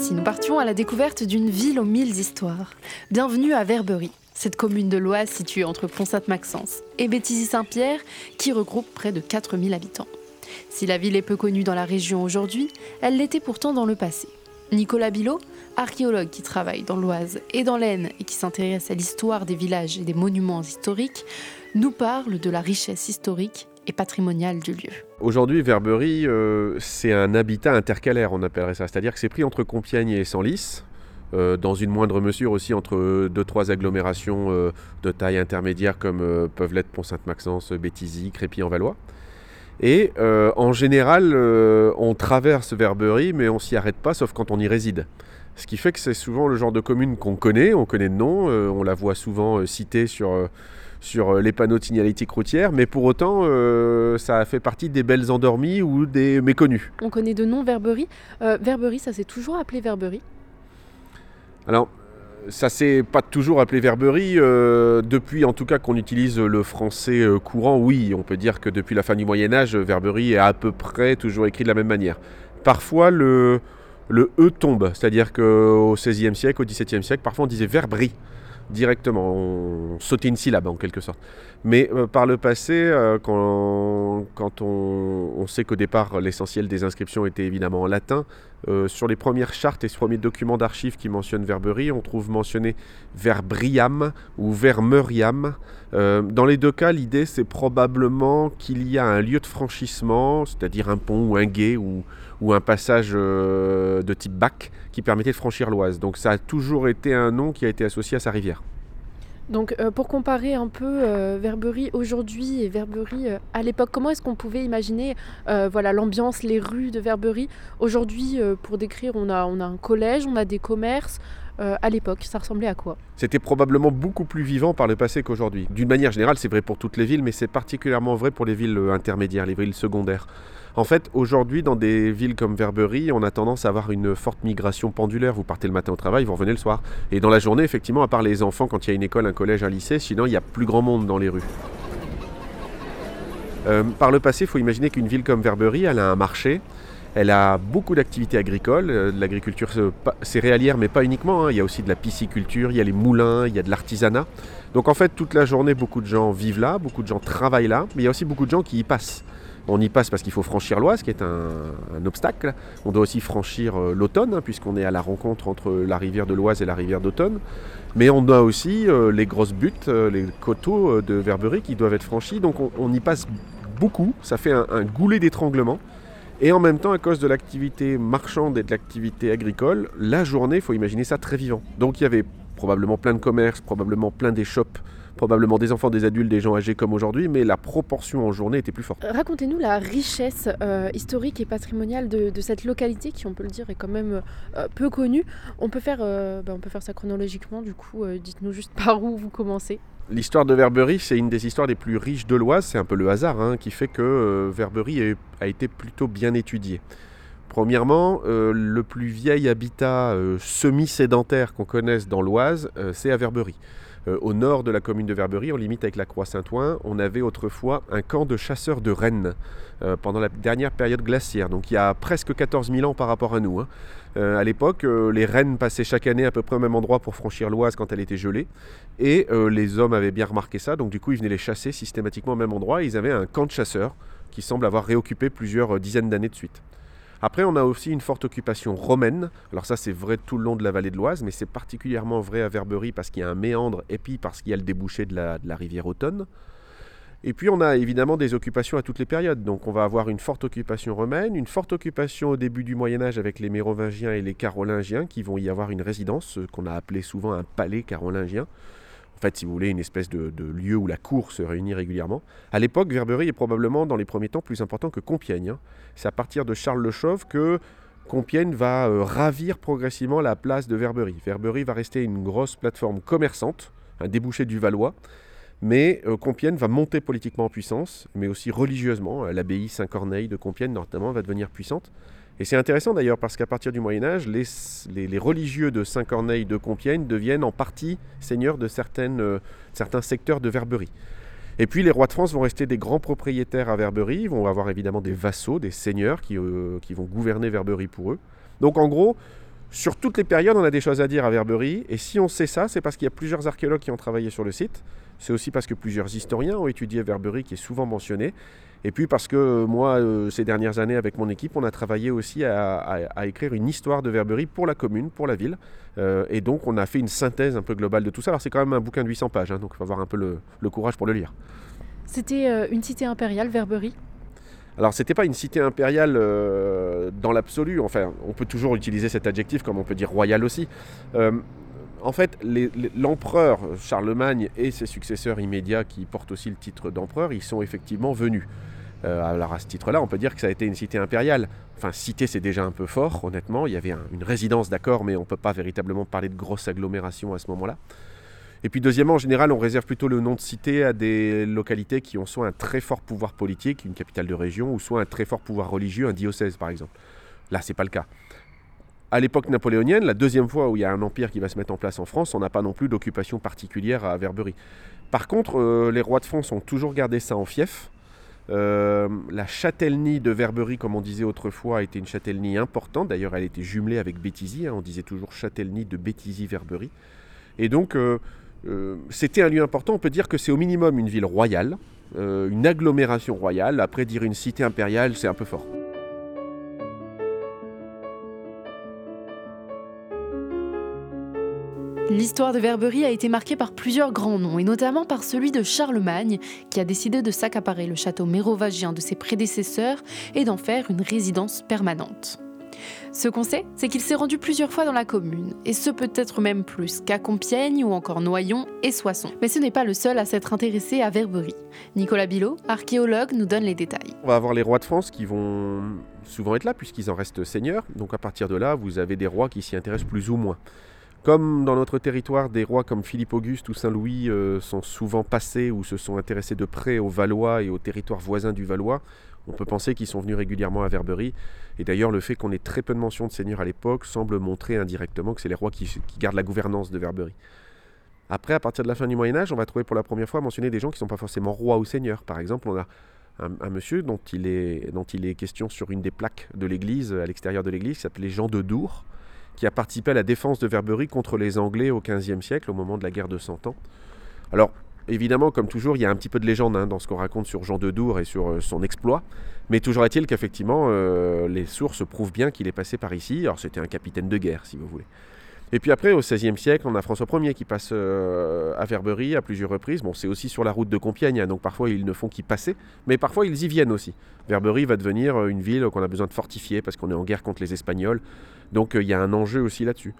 Ici, nous partions à la découverte d'une ville aux 1000 histoires. Bienvenue à Verberie, cette commune de l'Oise située entre Pont-Sainte-Maxence et Béthisy-Saint-Pierre qui regroupe près de 4000 habitants. Si la ville est peu connue dans la région aujourd'hui, elle l'était pourtant dans le passé. Nicolas Bilot, archéologue qui travaille dans l'Oise et dans l'Aisne et qui s'intéresse à l'histoire des villages et des monuments historiques, nous parle de la richesse historique et patrimoniale du lieu. Aujourd'hui, Verberie, c'est un habitat intercalaire, on appellerait ça. C'est-à-dire que c'est pris entre Compiègne et Senlis, dans une moindre mesure aussi entre 2-3 agglomérations de taille intermédiaire comme peuvent l'être Pont-Sainte-Maxence, Béthisy, Crépy-en-Valois. Et en général, on traverse Verberie, mais on s'y arrête pas, sauf quand on y réside. Ce qui fait que c'est souvent le genre de commune qu'on connaît, on connaît de nom, on la voit souvent citée sur les panneaux de signalétique routière, mais pour autant, ça fait partie des belles endormies ou des méconnues. On connaît de nom Verberie. Verberie, ça s'est toujours appelé Verberie ? Alors, ça s'est pas toujours appelé Verberie. Depuis, en tout cas, qu'on utilise le français courant, oui, on peut dire que depuis la fin du Moyen-Âge, Verberie est à peu près toujours écrit de la même manière. Parfois, le E tombe, c'est-à-dire qu'au XVIe siècle, au XVIIe siècle, parfois on disait Verbrie. Directement, on sautait une syllabe en quelque sorte. Mais par le passé, quand on sait qu'au départ l'essentiel des inscriptions était évidemment en latin, sur les premières chartes et sur les premiers documents d'archives qui mentionnent Verberie, on trouve mentionné Verbriam ou Vermeriam. Dans les deux cas, l'idée c'est probablement qu'il y a un lieu de franchissement, c'est-à-dire un pont ou un gué ou un passage de type bac qui permettait de franchir l'Oise. Donc ça a toujours été un nom qui a été associé à sa rivière. Donc pour comparer un peu Verberie aujourd'hui et Verberie à l'époque, comment est-ce qu'on pouvait imaginer l'ambiance, les rues de Verberie ? Aujourd'hui, pour décrire, on a un collège, on a des commerces. À l'époque, ça ressemblait à quoi ? C'était probablement beaucoup plus vivant par le passé qu'aujourd'hui. D'une manière générale, c'est vrai pour toutes les villes, mais c'est particulièrement vrai pour les villes intermédiaires, les villes secondaires. En fait, aujourd'hui, dans des villes comme Verberie, on a tendance à avoir une forte migration pendulaire. Vous partez le matin au travail, vous revenez le soir. Et dans la journée, effectivement, à part les enfants, quand il y a une école, un collège, un lycée, sinon il n'y a plus grand monde dans les rues. Par le passé, il faut imaginer qu'une ville comme Verberie, elle a un marché. Elle a beaucoup d'activités agricoles, de l'agriculture céréalière, mais pas uniquement. Il y a aussi de la pisciculture, il y a les moulins, il y a de l'artisanat. Donc en fait, toute la journée, beaucoup de gens vivent là, beaucoup de gens travaillent là, mais il y a aussi beaucoup de gens qui y passent. On y passe parce qu'il faut franchir l'Oise, qui est un obstacle. On doit aussi franchir l'Autonne, puisqu'on est à la rencontre entre la rivière de l'Oise et la rivière d'Autonne. Mais on a aussi les grosses buttes, les coteaux de Verberie qui doivent être franchis. Donc on y passe beaucoup, ça fait un goulet d'étranglement. Et en même temps, à cause de l'activité marchande et de l'activité agricole, la journée, il faut imaginer ça très vivant. Donc il y avait probablement plein de commerces, probablement plein d'échoppes, probablement des enfants, des adultes, des gens âgés comme aujourd'hui, mais la proportion en journée était plus forte. Racontez-nous la richesse historique et patrimoniale de cette localité qui, on peut le dire, est quand même peu connue. On peut faire ça chronologiquement, du coup, dites-nous juste par où vous commencez. L'histoire de Verberie, c'est une des histoires les plus riches de l'Oise, c'est un peu le hasard qui fait que Verberie a été plutôt bien étudiée. Premièrement, le plus vieil habitat semi-sédentaire qu'on connaisse dans l'Oise, c'est à Verberie. Au nord de la commune de Verberie, en limite avec la Croix-Saint-Ouen, on avait autrefois un camp de chasseurs de rennes pendant la dernière période glaciaire, donc il y a presque 14 000 ans par rapport à nous. À l'époque, les rennes passaient chaque année à peu près au même endroit pour franchir l'Oise quand elle était gelée, et les hommes avaient bien remarqué ça, donc du coup ils venaient les chasser systématiquement au même endroit, et ils avaient un camp de chasseurs qui semble avoir réoccupé plusieurs dizaines d'années de suite. Après, on a aussi une forte occupation romaine. Alors ça, c'est vrai tout le long de la vallée de l'Oise, mais c'est particulièrement vrai à Verberie parce qu'il y a un méandre et puis parce qu'il y a le débouché de la rivière Autonne. Et puis, on a évidemment des occupations à toutes les périodes. Donc, on va avoir une forte occupation romaine, une forte occupation au début du Moyen-Âge avec les Mérovingiens et les Carolingiens qui vont y avoir une résidence, ce qu'on a appelé souvent un palais carolingien. En fait, si vous voulez, une espèce de lieu où la cour se réunit régulièrement. À l'époque, Verberie est probablement, dans les premiers temps, plus important que Compiègne. C'est à partir de Charles Le Chauve que Compiègne va ravir progressivement la place de Verberie. Verberie va rester une grosse plateforme commerçante, un débouché du Valois, mais Compiègne va monter politiquement en puissance, mais aussi religieusement. L'abbaye Saint-Corneille de Compiègne, notamment, va devenir puissante. Et c'est intéressant d'ailleurs parce qu'à partir du Moyen-Âge, les religieux de Saint-Corneille de Compiègne deviennent en partie seigneurs de certains secteurs de Verberie. Et puis les rois de France vont rester des grands propriétaires à Verberie, ils vont avoir évidemment des vassaux, des seigneurs qui vont gouverner Verberie pour eux. Donc en gros, Sur toutes les périodes, on a des choses à dire à Verberie, et si on sait ça, c'est parce qu'il y a plusieurs archéologues qui ont travaillé sur le site, c'est aussi parce que plusieurs historiens ont étudié Verberie, qui est souvent mentionné, et puis parce que moi, ces dernières années, avec mon équipe, on a travaillé aussi à écrire une histoire de Verberie pour la commune, pour la ville, et donc on a fait une synthèse un peu globale de tout ça. Alors c'est quand même un bouquin de 800 pages, donc il faut avoir un peu le courage pour le lire. C'était une cité impériale, Verberie? Alors, c'était pas une cité impériale dans l'absolu. Enfin, on peut toujours utiliser cet adjectif, comme on peut dire royal aussi. En fait, l'empereur Charlemagne et ses successeurs immédiats, qui portent aussi le titre d'empereur, ils sont effectivement venus. Alors, à ce titre-là, on peut dire que ça a été une cité impériale. Enfin, cité, c'est déjà un peu fort, honnêtement. Il y avait une résidence, d'accord, mais on ne peut pas véritablement parler de grosse agglomération à ce moment-là. Et puis deuxièmement, en général, on réserve plutôt le nom de cité à des localités qui ont soit un très fort pouvoir politique, une capitale de région, ou soit un très fort pouvoir religieux, un diocèse par exemple. Là, c'est pas le cas. À l'époque napoléonienne, la deuxième fois où il y a un empire qui va se mettre en place en France, on n'a pas non plus d'occupation particulière à Verberie. Par contre, les rois de France ont toujours gardé ça en fief. La châtellenie de Verberie, comme on disait autrefois, a été une châtellenie importante. D'ailleurs, elle était jumelée avec Béthisy. On disait toujours châtellenie de Béthisy-Verberie. Et donc, c'était un lieu important. On peut dire que c'est au minimum une ville royale, une agglomération royale. Après, dire une cité impériale, c'est un peu fort. L'histoire de Verberie a été marquée par plusieurs grands noms, et notamment par celui de Charlemagne, qui a décidé de s'accaparer le château mérovingien de ses prédécesseurs et d'en faire une résidence permanente. Ce qu'on sait, c'est qu'il s'est rendu plusieurs fois dans la commune, et ce peut-être même plus qu'à Compiègne ou encore Noyon et Soissons. Mais ce n'est pas le seul à s'être intéressé à Verberie. Nicolas Bilot, archéologue, nous donne les détails. On va avoir les rois de France qui vont souvent être là, puisqu'ils en restent seigneurs. Donc à partir de là, vous avez des rois qui s'y intéressent plus ou moins. Comme dans notre territoire, des rois comme Philippe Auguste ou Saint-Louis sont souvent passés ou se sont intéressés de près aux Valois et aux territoires voisins du Valois, on peut penser qu'ils sont venus régulièrement à Verberie. Et d'ailleurs, le fait qu'on ait très peu de mentions de seigneurs à l'époque semble montrer indirectement que c'est les rois qui gardent la gouvernance de Verberie. Après, à partir de la fin du Moyen-Âge, on va trouver pour la première fois mentionner des gens qui ne sont pas forcément rois ou seigneurs. Par exemple, on a un monsieur dont il est question sur une des plaques de l'église, à l'extérieur de l'église, qui s'appelait Jean de Dour, qui a participé à la défense de Verberie contre les Anglais au XVe siècle, au moment de la guerre de 100 ans. Alors, évidemment, comme toujours, il y a un petit peu de légende dans ce qu'on raconte sur Jean de Dour et sur son exploit, mais toujours est-il qu'effectivement, les sources prouvent bien qu'il est passé par ici. Alors, c'était un capitaine de guerre, si vous voulez. Et puis après, au XVIe siècle, on a François Ier qui passe à Verberie à plusieurs reprises. Bon, c'est aussi sur la route de Compiègne, donc parfois ils ne font qu'y passer, mais parfois ils y viennent aussi. Verberie va devenir une ville qu'on a besoin de fortifier parce qu'on est en guerre contre les Espagnols, donc il y a un enjeu aussi là-dessus.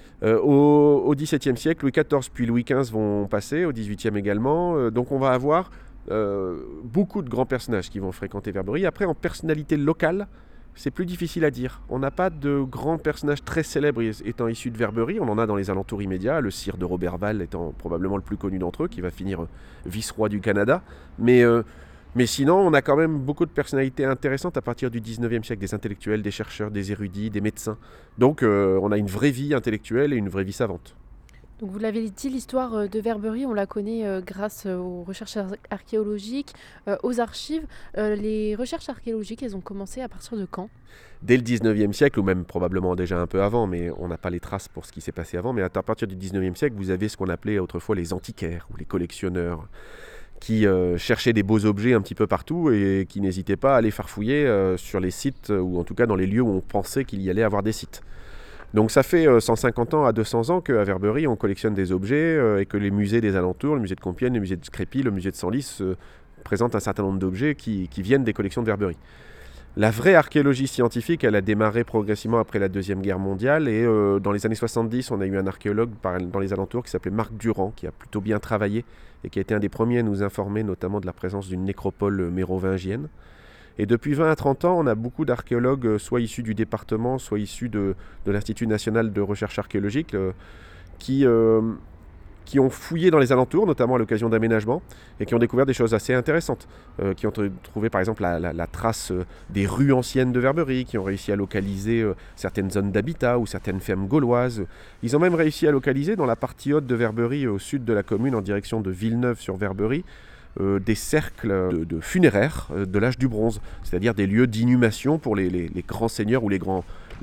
Au XVIIe siècle, Louis XIV puis Louis XV vont passer, au XVIIIe également, donc on va avoir beaucoup de grands personnages qui vont fréquenter Verberie. Après, en personnalité locale, c'est plus difficile à dire. On n'a pas de grands personnages très célèbres étant issus de Verberie. On en a dans les alentours immédiats, le sire de Roberval étant probablement le plus connu d'entre eux, qui va finir vice-roi du Canada. Mais sinon, on a quand même beaucoup de personnalités intéressantes à partir du 19e siècle, des intellectuels, des chercheurs, des érudits, des médecins. Donc on a une vraie vie intellectuelle et une vraie vie savante. Donc vous l'avez dit, l'histoire de Verberie, on la connaît grâce aux recherches archéologiques, aux archives. Les recherches archéologiques, elles ont commencé à partir de quand ? Dès le 19e siècle, ou même probablement déjà un peu avant, mais on n'a pas les traces pour ce qui s'est passé avant, mais à partir du 19e siècle, vous avez ce qu'on appelait autrefois les antiquaires, ou les collectionneurs, qui cherchaient des beaux objets un petit peu partout et qui n'hésitaient pas à aller farfouiller sur les sites, ou en tout cas dans les lieux où on pensait qu'il y allait avoir des sites. Donc ça fait 150 ans à 200 ans qu'à Verberie, on collectionne des objets et que les musées des alentours, le musée de Compiègne, le musée de Crépy, le musée de Senlis présentent un certain nombre d'objets qui viennent des collections de Verberie. La vraie archéologie scientifique, elle a démarré progressivement après la Deuxième Guerre mondiale et dans les années 70, on a eu un archéologue dans les alentours qui s'appelait Marc Durand, qui a plutôt bien travaillé et qui a été un des premiers à nous informer notamment de la présence d'une nécropole mérovingienne. Et depuis 20 à 30 ans, on a beaucoup d'archéologues, soit issus du département, soit issus de l'Institut national de recherche archéologique, qui ont fouillé dans les alentours, notamment à l'occasion d'aménagements, et qui ont découvert des choses assez intéressantes, qui ont trouvé par exemple la trace des rues anciennes de Verberie, qui ont réussi à localiser certaines zones d'habitat ou certaines fermes gauloises. Ils ont même réussi à localiser dans la partie haute de Verberie, au sud de la commune, en direction de Villeneuve-sur-Verberie, des cercles de funéraires de l'âge du bronze, c'est-à-dire des lieux d'inhumation pour les grands seigneurs ou les grands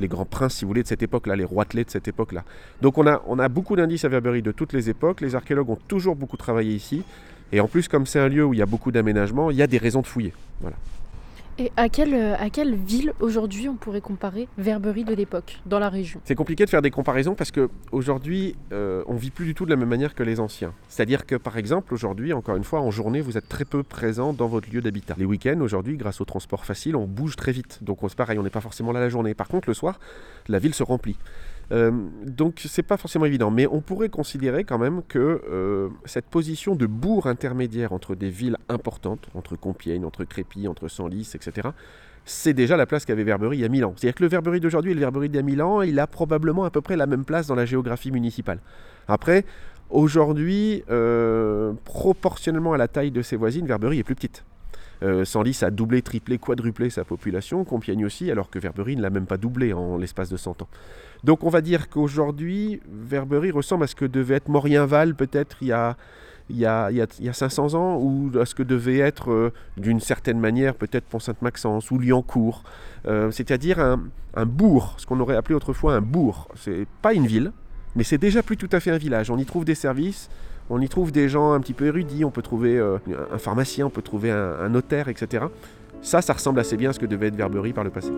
les grands princes, si vous voulez, de cette époque-là, les roitelets de cette époque-là. Donc on a beaucoup d'indices à Verberie de toutes les époques. Les archéologues ont toujours beaucoup travaillé ici. Et en plus, comme c'est un lieu où il y a beaucoup d'aménagements, il y a des raisons de fouiller. Voilà. Et à quelle ville aujourd'hui on pourrait comparer Verberie de l'époque dans la région ? C'est compliqué de faire des comparaisons parce qu'aujourd'hui, on ne vit plus du tout de la même manière que les anciens. C'est-à-dire que par exemple, aujourd'hui, encore une fois, en journée, vous êtes très peu présent dans votre lieu d'habitat. Les week-ends, aujourd'hui, grâce au transport facile, on bouge très vite. Donc c'est pareil, on n'est pas forcément là la journée. Par contre, le soir, la ville se remplit. Donc c'est pas forcément évident, mais on pourrait considérer quand même que cette position de bourg intermédiaire entre des villes importantes, entre Compiègne, entre Crépy, entre Senlis, etc., c'est déjà la place qu'avait Verberie il y a 1000 ans. C'est-à-dire que le Verberie d'aujourd'hui et le Verberie d'il y a 1000 ans, il a probablement à peu près la même place dans la géographie municipale. Après, aujourd'hui, proportionnellement à la taille de ses voisines, Verberie est plus petite. Senlis a doublé, triplé, quadruplé sa population, Compiègne aussi, alors que Verberie ne l'a même pas doublé en l'espace de 100 ans. Donc on va dire qu'aujourd'hui, Verberie ressemble à ce que devait être Morienval peut-être il y a 500 ans, ou à ce que devait être d'une certaine manière peut-être Pont-Sainte-Maxence ou Liancourt. C'est-à-dire un bourg, ce qu'on aurait appelé autrefois un bourg. C'est pas une ville, mais c'est déjà plus tout à fait un village. On y trouve des services, on y trouve des gens un petit peu érudits, on peut trouver un pharmacien, on peut trouver un notaire, etc. Ça ressemble assez bien à ce que devait être Verberie par le passé.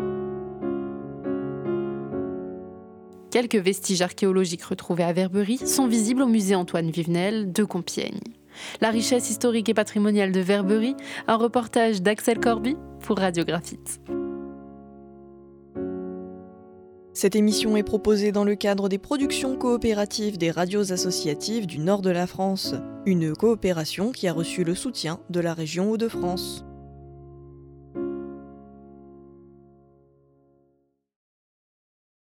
Quelques vestiges archéologiques retrouvés à Verberie sont visibles au musée Antoine Vivenel de Compiègne. La richesse historique et patrimoniale de Verberie, un reportage d'Axel Corby pour Radiographite. Cette émission est proposée dans le cadre des productions coopératives des radios associatives du nord de la France, une coopération qui a reçu le soutien de la région Hauts-de-France.